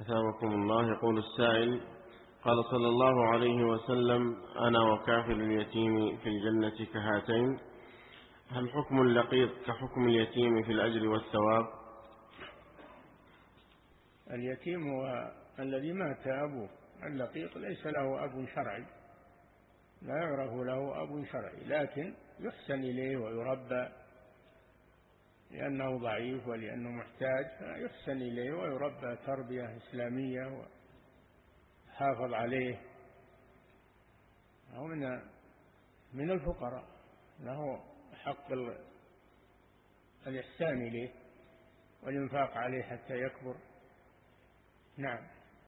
أثابكم الله. يقول السائل: قال صلى الله عليه وسلم: أنا وكافل اليتيم في الجنة كهاتين. هل حكم اللقيط كحكم اليتيم في الأجر والثواب؟ اليتيم هو الذي مات أبوه، اللقيط ليس له أب شرعي، لا يعرف له أب شرعي، لكن يحسن إليه ويربى لأنه ضعيف ولأنه محتاج، يحسن إليه ويربى تربية إسلامية وحافظ عليه. هو من الفقراء، له حق الإحسان إليه والإنفاق عليه حتى يكبر. نعم.